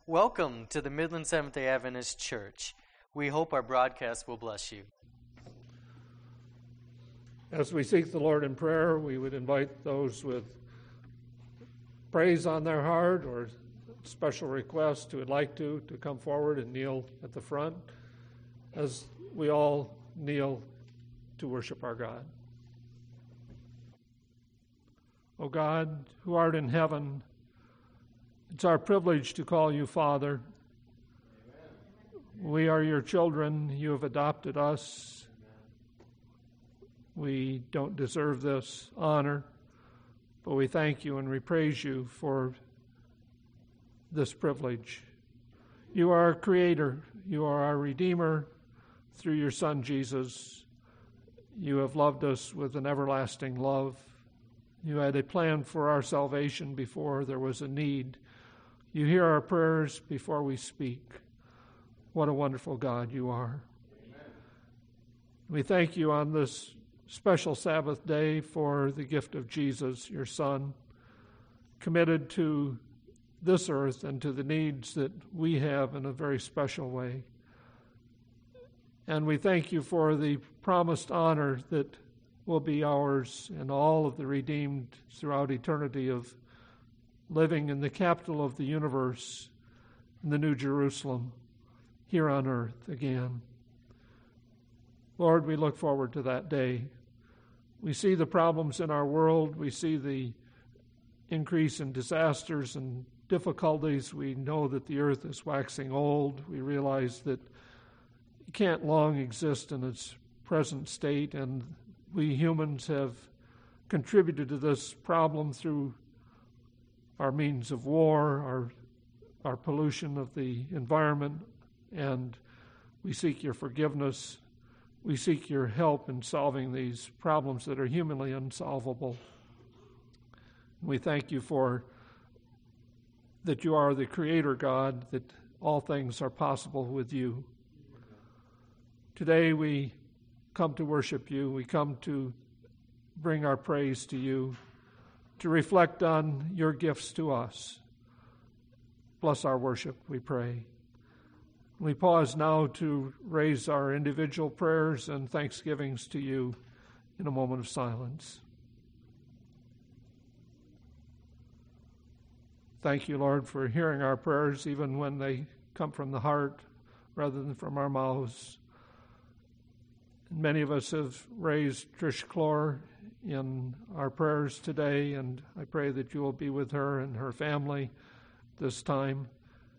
Welcome to the Midland Seventh-day Adventist Church. We hope our broadcast will bless you. As we seek the Lord in prayer, we would invite those with praise on their heart or special requests who would like to come forward and kneel at the front as we all kneel to worship our God. O God, who art in heaven, it's our privilege to call you Father. Amen. We are your children. You have adopted us. We don't deserve this honor, but we thank you and we praise you for this privilege. You are our Creator. You are our Redeemer through your Son, Jesus. You have loved us with an everlasting love. You had a plan for our salvation before there was a need. You hear our prayers before we speak. What a wonderful God you are. Amen. We thank you on this special Sabbath day for the gift of Jesus, your Son, committed to this earth and to the needs that we have in a very special way. And we thank you for the promised honor that will be ours and all of the redeemed throughout eternity of living in the capital of the universe, in the New Jerusalem, here on earth again. Lord, we look forward to that day. We see the problems in our world. We see the increase in disasters and difficulties. We know that the earth is waxing old. We realize that it can't long exist in its present state, and we humans have contributed to this problem through our means of war, our pollution of the environment, and we seek your forgiveness. We seek your help in solving these problems that are humanly unsolvable. We thank you for that you are the Creator God, that all things are possible with you. Today we come to worship you. We come to bring our praise to you, to reflect on your gifts to us. Bless our worship, we pray. We pause now to raise our individual prayers and thanksgivings to you in a moment of silence. Thank you, Lord, for hearing our prayers, even when they come from the heart rather than from our mouths. Many of us have raised Trish Clore in our prayers today, and I pray that you will be with her and her family this time.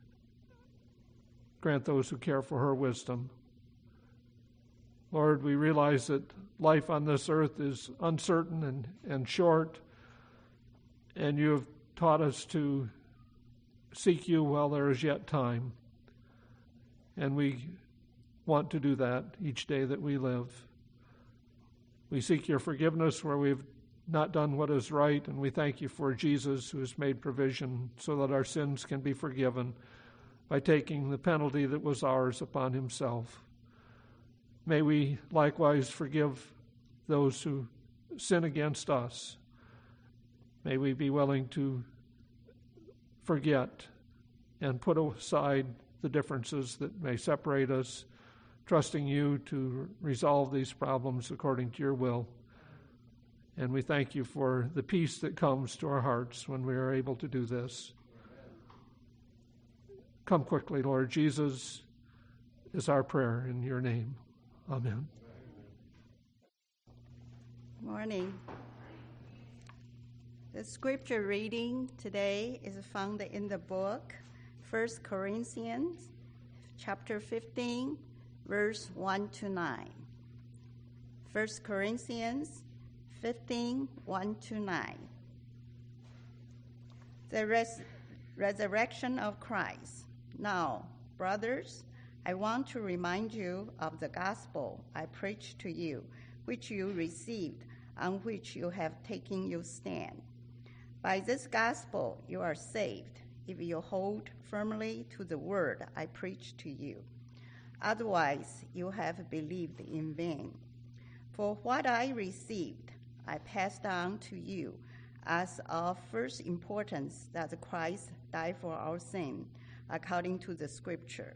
Grant those who care for her wisdom. Lord, we realize that life on this earth is uncertain and short, and you have taught us to seek you while there is yet time. And we want to do that each day that we live. We seek your forgiveness where we've not done what is right, and we thank you for Jesus who has made provision so that our sins can be forgiven by taking the penalty that was ours upon himself. May we likewise forgive those who sin against us. May we be willing to forget and put aside the differences that may separate us, trusting you to resolve these problems according to your will. And we thank you for the peace that comes to our hearts when we are able to do this. Come quickly, Lord Jesus, is our prayer in your name. Amen. Good morning. The scripture reading today is found in the book 1 Corinthians chapter 15, verse 1 to 9. 1 Corinthians 15, 1 to 9. The resurrection of Christ. Now, brothers, I want to remind you of the gospel I preached to you, which you received, on which you have taken your stand. By this gospel you are saved, if you hold firmly to the word I preached to you. Otherwise, you have believed in vain. For what I received, I passed on to you as of first importance, that Christ died for our sin according to the scripture.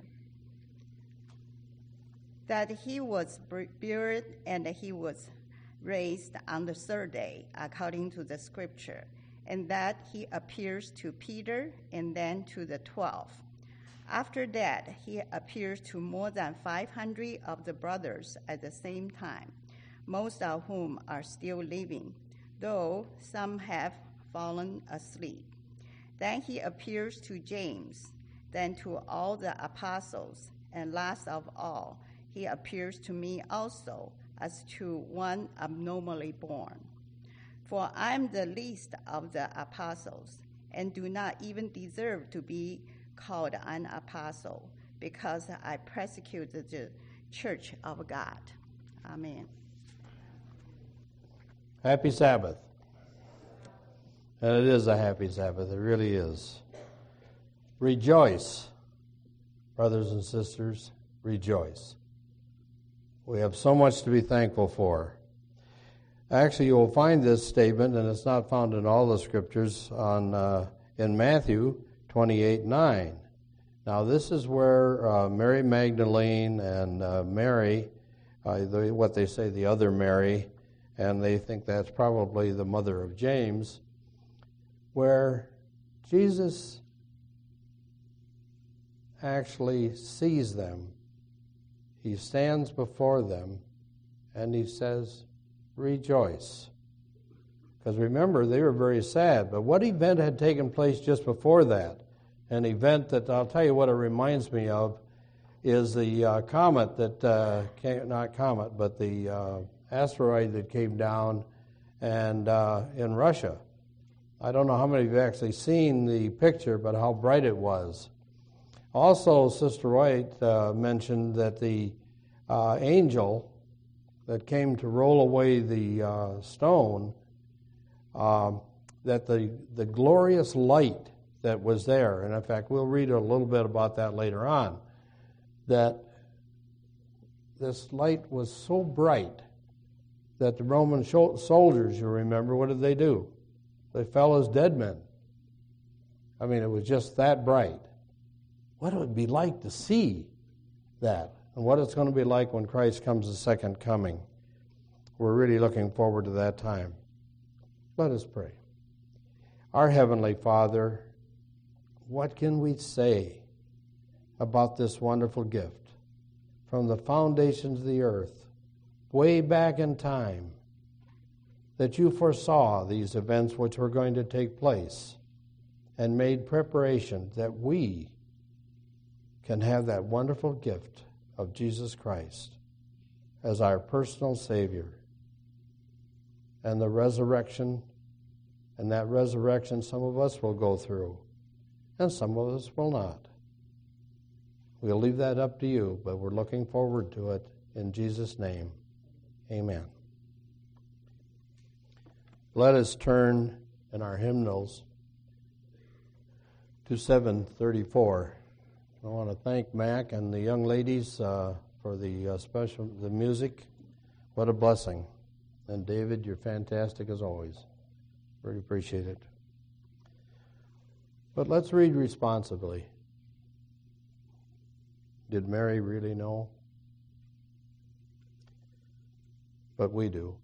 That he was buried and he was raised on the third day, according to the scripture, and that he appears to Peter and then to the 12. After that, he appears to more than 500 of the brothers at the same time, most of whom are still living, though some have fallen asleep. Then he appears to James, then to all the apostles, and last of all, he appears to me also, as to one abnormally born. For I am the least of the apostles, and do not even deserve to be called an apostle, because I persecuted the church of God. Amen. Happy Sabbath. And it is a happy Sabbath. It really is. Rejoice, brothers and sisters, rejoice. We have so much to be thankful for. Actually, you will find this statement, and it's not found in all the scriptures, in Matthew 28:9. Now, this is where Mary Magdalene and Mary, what they say, the other Mary, and they think that's probably the mother of James, where Jesus actually sees them. He stands before them, and he says, rejoice. Because remember, they were very sad. But what event had taken place just before that? An event that, I'll tell you what it reminds me of, is the comet that came, not comet, but the asteroid that came down and in Russia. I don't know how many of you have actually seen the picture, but how bright it was. Also, Sister White mentioned that the angel that came to roll away the stone, that the glorious light that was there, and in fact we'll read a little bit about that later on, that this light was so bright that the Roman soldiers, you remember, what did they do? They fell as dead men. I mean, it was just that bright. What it would be like to see that, and what it's going to be like when Christ comes the second coming. We're really looking forward to that time. Let us pray. Our Heavenly Father, what can we say about this wonderful gift? From the foundations of the earth, way back in time, that you foresaw these events which were going to take place and made preparation that we can have that wonderful gift of Jesus Christ as our personal Savior, and the resurrection, and that resurrection some of us will go through, and some of us will not. We'll leave that up to you, but we're looking forward to it in Jesus' name. Amen. Let us turn in our hymnals to 734. I want to thank Mac and the young ladies for the music. What a blessing. And David, you're fantastic as always. Really appreciate it. But let's read responsibly. Did Mary really know? But we do.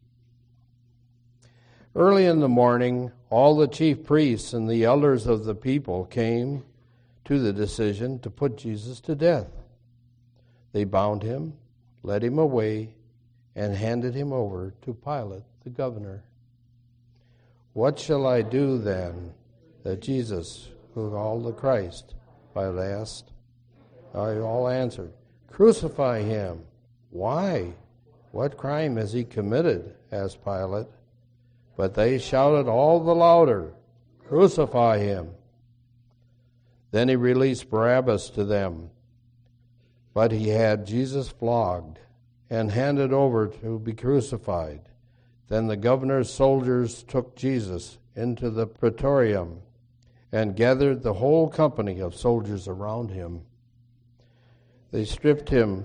Early in the morning, all the chief priests and the elders of the people came to the decision to put Jesus to death. They bound him, led him away, and handed him over to Pilate, the governor. What shall I do then that Jesus, who called the Christ, Pilate asked? They all answered, crucify him. Why? What crime has he committed? Asked Pilate. But they shouted all the louder, crucify him. Then he released Barabbas to them. But he had Jesus flogged and handed over to be crucified. Then the governor's soldiers took Jesus into the praetorium and gathered the whole company of soldiers around him. They stripped him,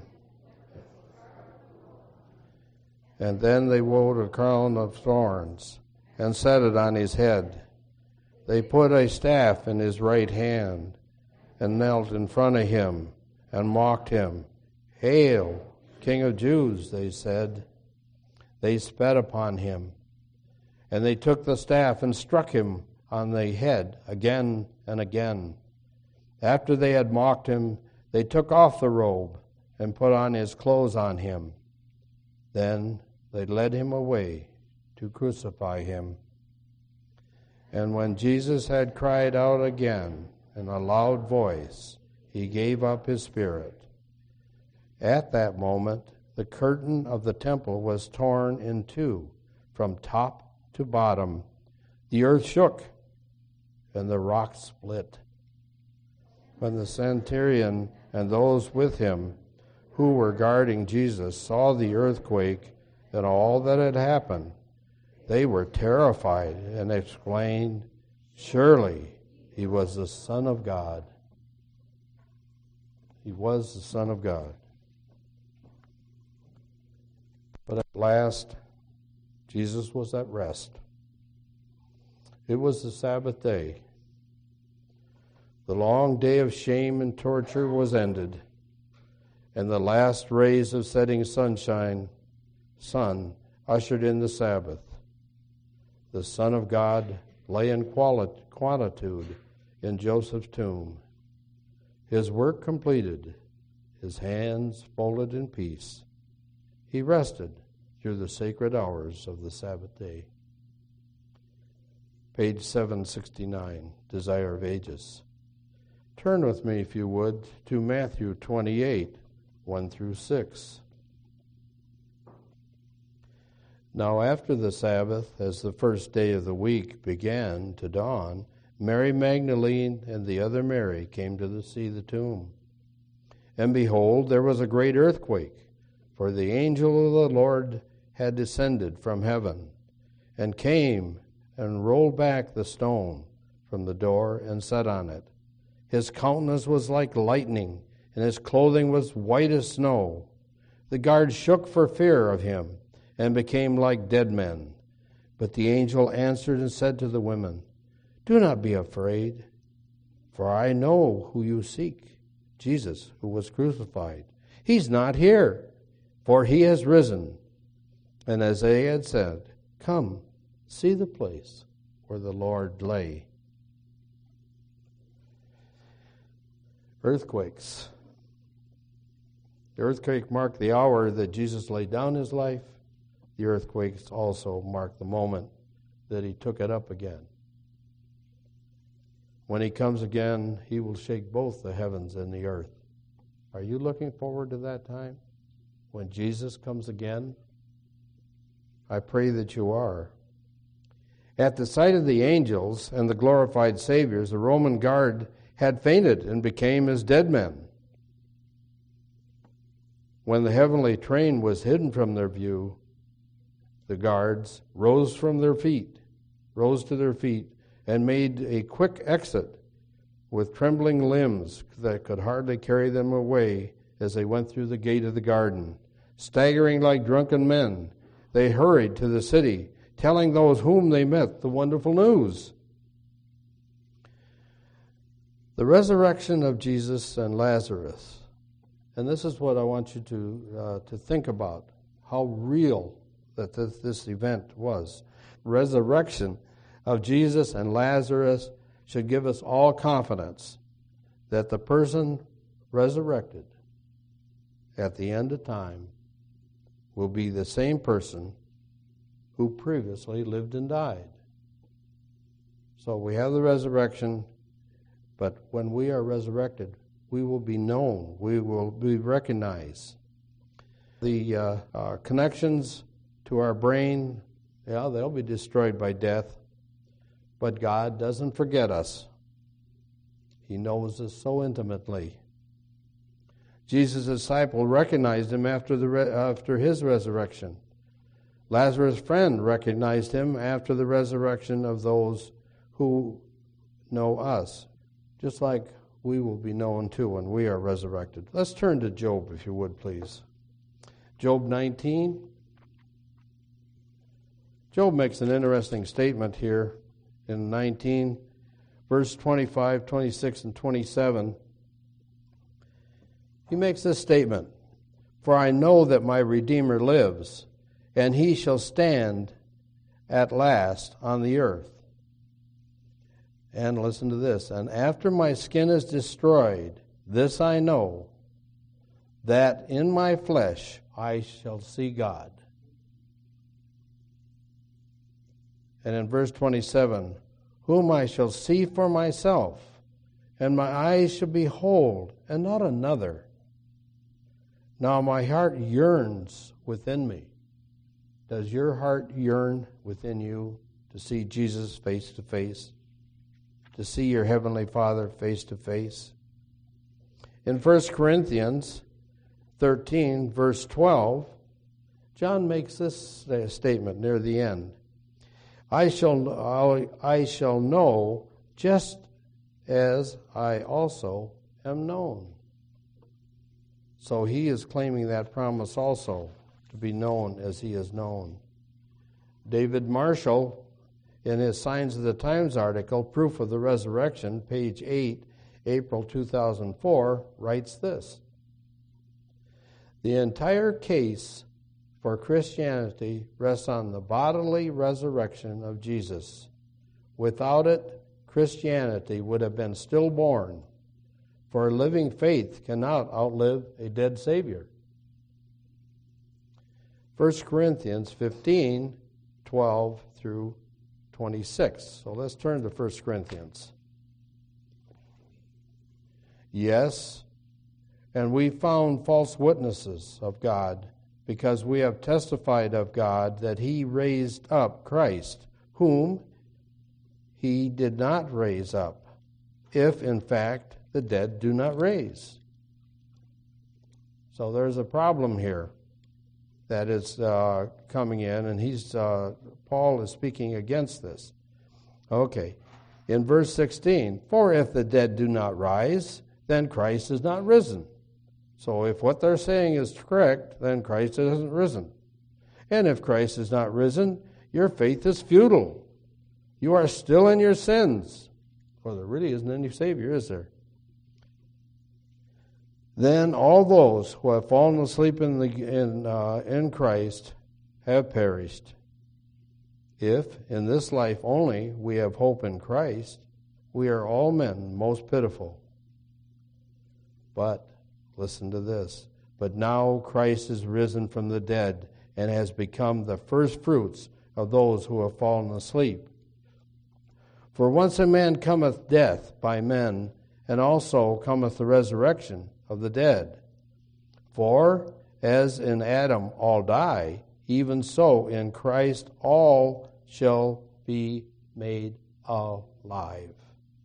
and then they wove a crown of thorns and set it on his head. They put a staff in his right hand and knelt in front of him and mocked him. "Hail, King of Jews," they said. They spat upon him, and they took the staff and struck him on the head again and again. After they had mocked him, they took off the robe and put on his clothes on him. Then they led him away to crucify him. And when Jesus had cried out again in a loud voice, he gave up his spirit. At that moment, the curtain of the temple was torn in two, from top to bottom. The earth shook, and the rocks split. When the centurion and those with him who were guarding Jesus saw the earthquake and all that had happened, they were terrified and exclaimed, "Surely he was the Son of God." He was the Son of God. But at last, Jesus was at rest. It was the Sabbath day. The long day of shame and torture was ended, and the last rays of setting sun ushered in the Sabbath. The Son of God lay in quietude in Joseph's tomb. His work completed, his hands folded in peace, he rested through the sacred hours of the Sabbath day. Page 769, Desire of Ages. Turn with me, if you would, to Matthew 28, 1 through 6. Now after the Sabbath, as the first day of the week began to dawn, Mary Magdalene and the other Mary came to see the tomb. And behold, there was a great earthquake, for the angel of the Lord had descended from heaven, and came and rolled back the stone from the door and sat on it. His countenance was like lightning, and his clothing was white as snow. The guards shook for fear of him, and became like dead men. But the angel answered and said to the women, "Do not be afraid, for I know who you seek, Jesus, who was crucified. He's not here, for he has risen. And as they had said, come, see the place where the Lord lay." Earthquakes. The earthquake marked the hour that Jesus laid down his life. The earthquakes also mark the moment that he took it up again. When he comes again, he will shake both the heavens and the earth. Are you looking forward to that time when Jesus comes again? I pray that you are. At the sight of the angels and the glorified Saviors, the Roman guard had fainted and became as dead men. When the heavenly train was hidden from their view, the guards rose to their feet, and made a quick exit with trembling limbs that could hardly carry them away as they went through the gate of the garden. Staggering like drunken men, they hurried to the city, telling those whom they met the wonderful news. The resurrection of Jesus and Lazarus. And this is what I want you to think about, how real that this event was. Resurrection of Jesus and Lazarus should give us all confidence that the person resurrected at the end of time will be the same person who previously lived and died. So we have the resurrection, but when we are resurrected, we will be known, we will be recognized. The connections to our brain, they'll be destroyed by death, but God doesn't forget us. He knows us so intimately. Jesus' disciple recognized him after his resurrection. Lazarus' friend recognized him after the resurrection of those who know us, just like we will be known too when we are resurrected. Let's turn to Job, if you would, please. Job 19. Job makes an interesting statement here in 19, verse 25, 26, and 27. he makes this statement, "For I know that my Redeemer lives, and he shall stand at last on the earth." And listen to this, "And after my skin is destroyed, this I know, that in my flesh I shall see God." And in verse 27, "Whom I shall see for myself, and my eyes shall behold, and not another. Now my heart yearns within me." Does your heart yearn within you to see Jesus face to face? To see your Heavenly Father face to face? In 1 Corinthians 13, verse 12, John makes this statement near the end. I shall know just as I also am known." So he is claiming that promise also, to be known as he is known. David Marshall, in his Signs of the Times article, Proof of the Resurrection, page 8, April 2004, writes this: "The entire case for Christianity rests on the bodily resurrection of Jesus. Without it, Christianity would have been stillborn, for a living faith cannot outlive a dead Savior." 1 Corinthians 15, 12 through 26. So let's turn to 1 Corinthians. "Yes, and we found false witnesses of God, because we have testified of God that he raised up Christ, whom he did not raise up, if in fact the dead do not raise." So there's a problem here that is coming in, and Paul is speaking against this. Okay, in verse 16, "For if the dead do not rise, then Christ is not risen." So if what they're saying is correct, then Christ hasn't risen. "And if Christ is not risen, your faith is futile. You are still in your sins." Well, there really isn't any Savior, is there? "Then all those who have fallen asleep in Christ have perished. If in this life only we have hope in Christ, we are all men most pitiful. But listen to this. But now Christ is risen from the dead and has become the first fruits of those who have fallen asleep. For once a man cometh death by men, and also cometh the resurrection of the dead. For as in Adam all die, even so in Christ all shall be made alive."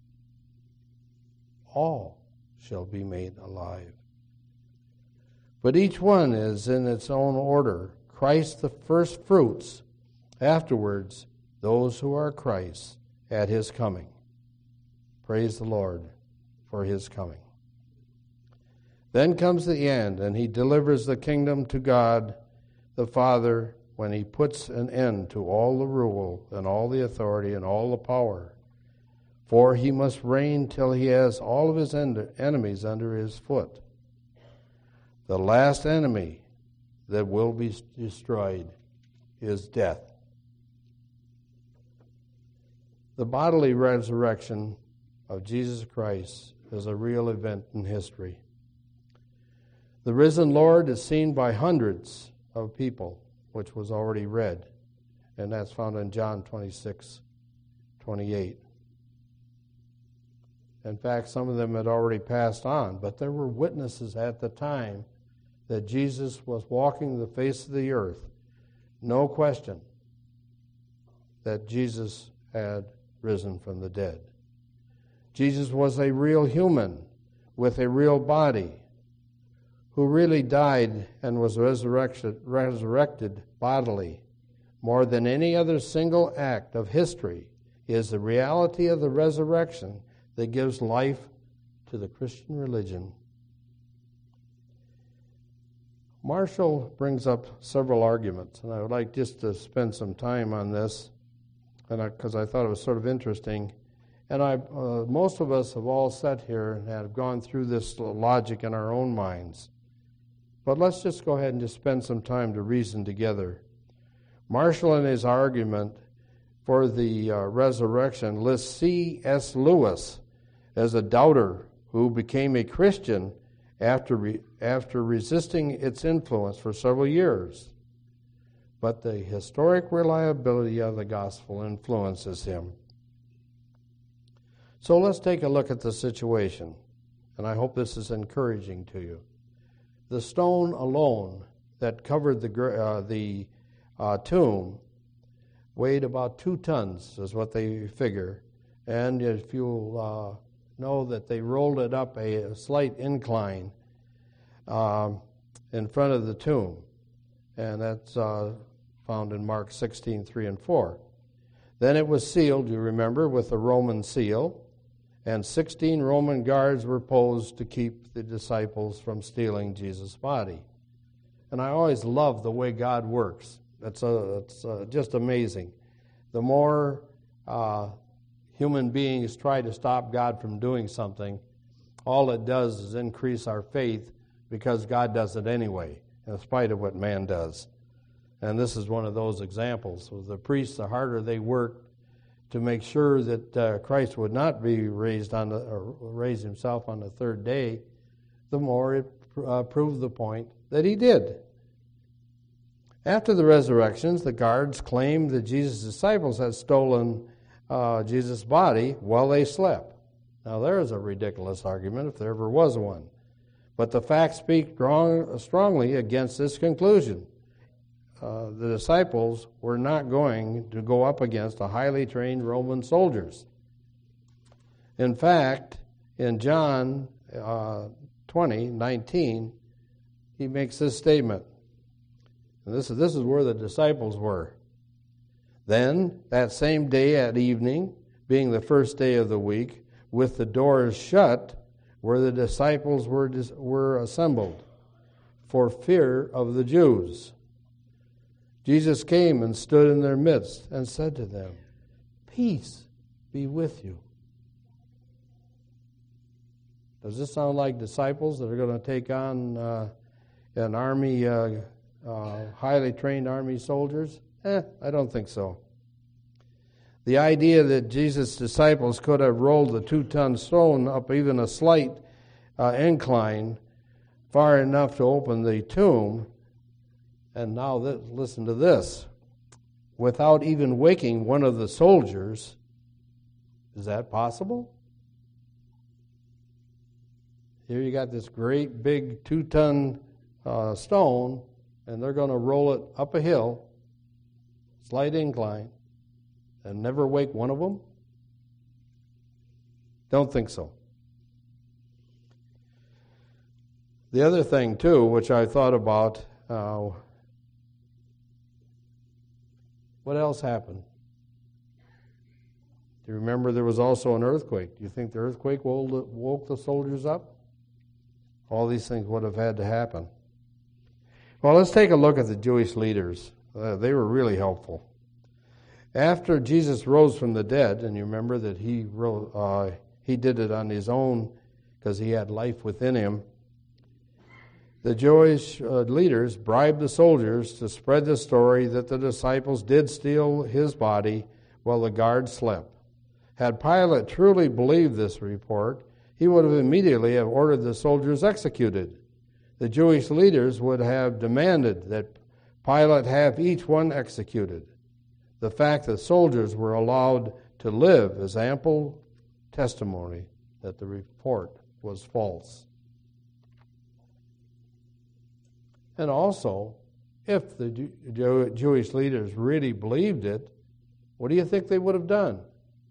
All shall be made alive. "But each one is in its own order. Christ the first fruits, afterwards those who are Christ's at his coming." Praise the Lord for his coming. "Then comes the end, and he delivers the kingdom to God the Father, when he puts an end to all the rule and all the authority and all the power. For he must reign till he has all of his enemies under his foot. The last enemy that will be destroyed is death." The bodily resurrection of Jesus Christ is a real event in history. The risen Lord is seen by hundreds of people, which was already read, and that's found in John 26:28. In fact, some of them had already passed on, but there were witnesses at the time that Jesus was walking the face of the earth. No question that Jesus had risen from the dead. Jesus was a real human with a real body who really died and was resurrected bodily. More than any other single act of history is the reality of the resurrection that gives life to the Christian religion. Marshall brings up several arguments, and I would like just to spend some time on this, because I thought it was sort of interesting. And most of us have all sat here and have gone through this logic in our own minds. But let's just go ahead and just spend some time to reason together. Marshall, in his argument for the resurrection, lists C.S. Lewis as a doubter who became a Christian after resisting its influence for several years. But the historic reliability of the gospel influences him. So let's take a look at the situation, and I hope this is encouraging to you. The stone alone that covered the tomb weighed about 2 tons, is what they figure. And if you'll know that they rolled it up a slight incline in front of the tomb, and that's found in Mark 16:3 and 4. Then it was sealed, you remember, with the Roman seal, and 16 Roman guards were posted to keep the disciples from stealing Jesus' body. And I always love the way God works. It's just amazing. The more human beings try to stop God from doing something, all it does is increase our faith, because God does it anyway, in spite of what man does. And this is one of those examples. So the priests, the harder they worked to make sure that Christ would not be raise himself on the third day, the more it proved the point that he did. After the resurrections, the guards claimed that Jesus' disciples had stolen Jesus' body while they slept. Now, there is a ridiculous argument, if there ever was one. But the facts speak strongly against this conclusion. The disciples were not going to go up against a highly trained Roman soldiers. In fact, in John 20:19, he makes this statement. And this is where the disciples were. Then, that same day at evening, being the first day of the week, with the doors shut, where the disciples were assembled, for fear of the Jews, Jesus came and stood in their midst and said to them, "Peace be with you." Does this sound like disciples that are going to take on an army, highly trained army soldiers? I don't think so. The idea that Jesus' disciples could have rolled the 2-ton stone up even a slight incline far enough to open the tomb, and now listen to this, without even waking one of the soldiers, is that possible? Here you got this great big 2-ton stone, and they're going to roll it up a hill, slight incline, and never wake one of them? Don't think so. The other thing, too, which I thought about, what else happened? Do you remember there was also an earthquake? Do you think the earthquake woke the soldiers up? All these things would have had to happen. Well, let's take a look at the Jewish leaders. They were really helpful. After Jesus rose from the dead, and you remember that he did it on his own because he had life within him, the Jewish leaders bribed the soldiers to spread the story that the disciples did steal his body while the guards slept. Had Pilate truly believed this report, he would have immediately ordered the soldiers executed. The Jewish leaders would have demanded that Pilate have each one executed. The fact that soldiers were allowed to live is ample testimony that the report was false. And also, if the Jewish leaders really believed it, what do you think they would have done?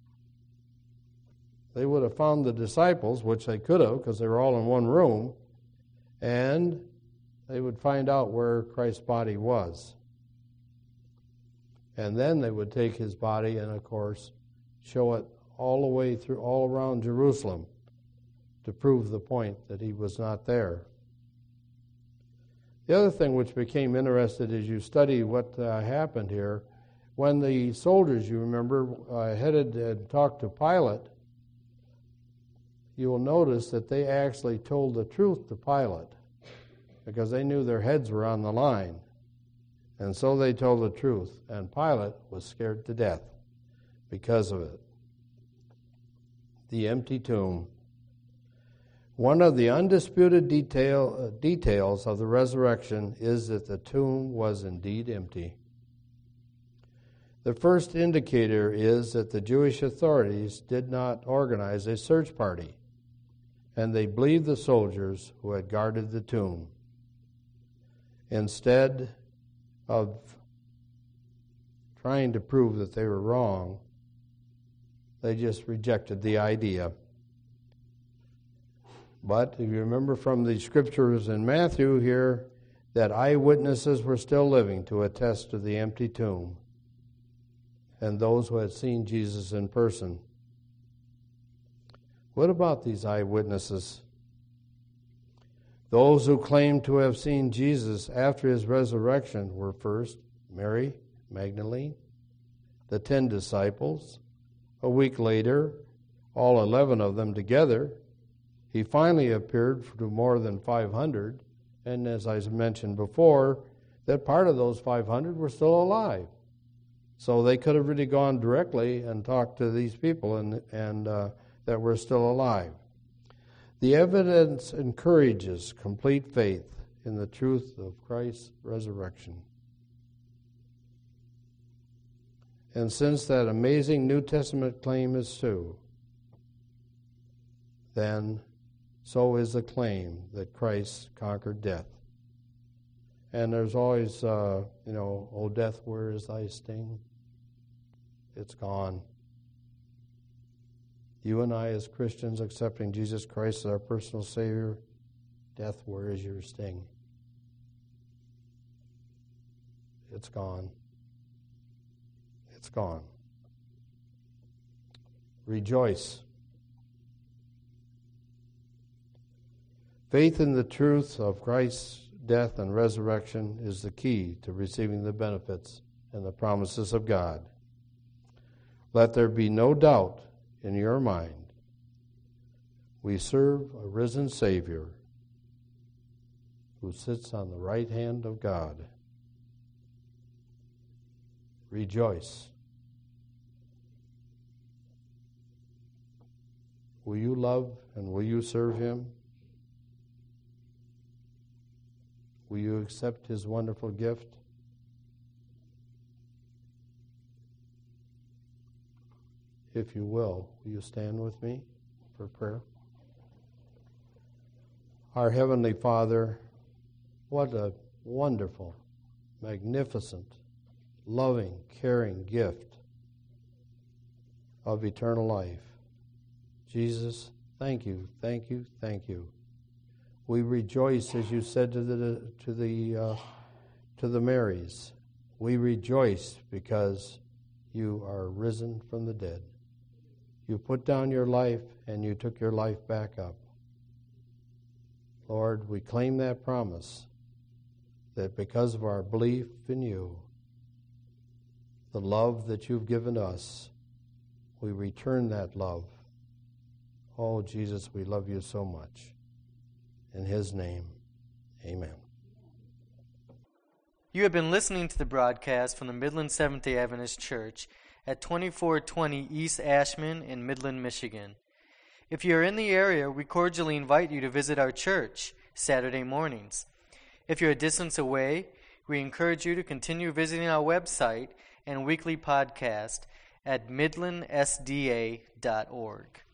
They would have found the disciples, which they could have because they were all in one room, and they would find out where Christ's body was. And then they would take his body and, of course, show it all the way through, all around Jerusalem to prove the point that he was not there. The other thing which became interesting as you study what happened here, when the soldiers, you remember, headed and talked to Pilate you will notice that they actually told the truth to Pilate because they knew their heads were on the line. And so they told the truth, and Pilate was scared to death because of it. The empty tomb. One of the undisputed details of the resurrection is that the tomb was indeed empty. The first indicator is that the Jewish authorities did not organize a search party, and they believed the soldiers who had guarded the tomb. Instead of trying to prove that they were wrong, they just rejected the idea. But if you remember from the scriptures in Matthew here, that eyewitnesses were still living to attest to the empty tomb, and those who had seen Jesus in person. What about these eyewitnesses? Those who claimed to have seen Jesus after his resurrection were first Mary Magdalene, the 10 disciples. A week later, all 11 of them together. He finally appeared to more than 500, and as I mentioned before, that part of those 500 were still alive. So they could have really gone directly and talked to these people and that were still alive. The evidence encourages complete faith in the truth of Christ's resurrection. And since that amazing New Testament claim is true, then so is the claim that Christ conquered death. And there's always, "O death, where is thy sting?" It's gone. You and I, as Christians, accepting Jesus Christ as our personal Savior, death, where is your sting? It's gone. It's gone. Rejoice. Faith in the truth of Christ's death and resurrection is the key to receiving the benefits and the promises of God. Let there be no doubt in your mind. We serve a risen Savior who sits on the right hand of God. Rejoice. Will you love and will you serve him? Will you accept his wonderful gift? If you will you stand with me for prayer? Our Heavenly Father, what a wonderful, magnificent, loving, caring gift of eternal life. Jesus, thank you, thank you, thank you. We rejoice, as you said to the Marys. We rejoice because you are risen from the dead. You put down your life and you took your life back up. Lord, we claim that promise that because of our belief in you, the love that you've given us, we return that love. Oh, Jesus, we love you so much. In his name, amen. You have been listening to the broadcast from the Midland Seventh-day Adventist Church at 2420 East Ashman in Midland, Michigan. If you are in the area, we cordially invite you to visit our church Saturday mornings. If you're a distance away, we encourage you to continue visiting our website and weekly podcast at midlandsda.org.